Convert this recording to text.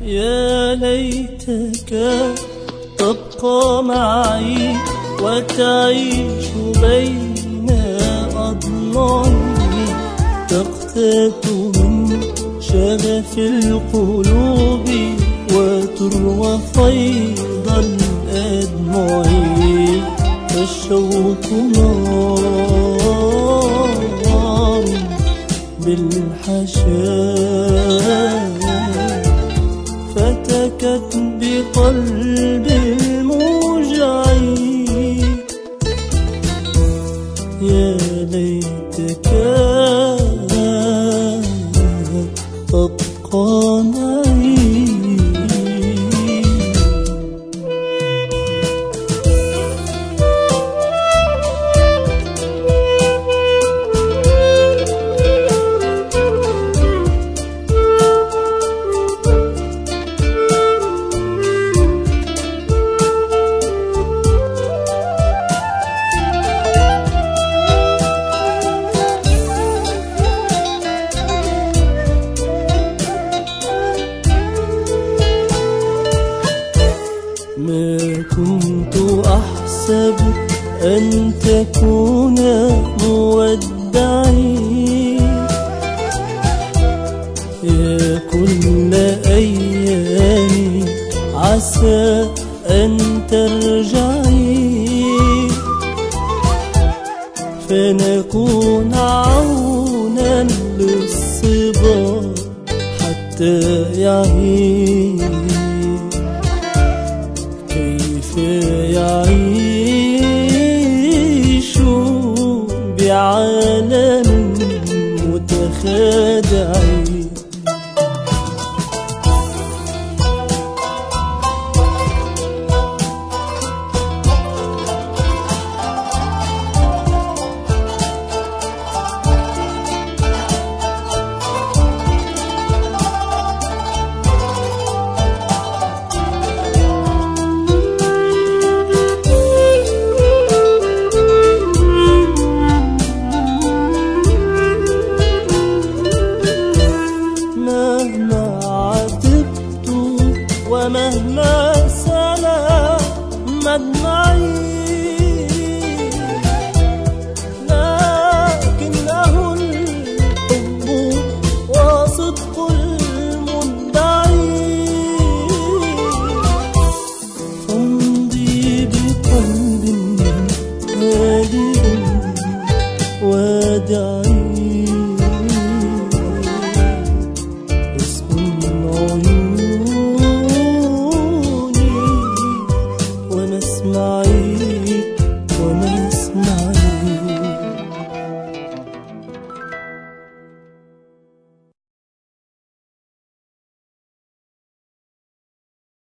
يا ليتك تبقى معي وتعيش بين أضلاعي، تقتات من شغف القلوب وتروى فيض الأدمع، فالشوق نار بالحشاء فتكت بقلب الموجع. يا ليتك تبقى معي. ما كنت أحسب أن تكون مودعي، يا كل أيامي عسى أن ترجعي، فنكون عونا للصبا حتى يعيش. كيف يعيش بعالم متخادع؟ مهما عاتبت ومهما سلا مدمعي، لكنه الحب وصدق المدعي، فامضي بقلب هادئ وادعي، ونسمعي ونسمع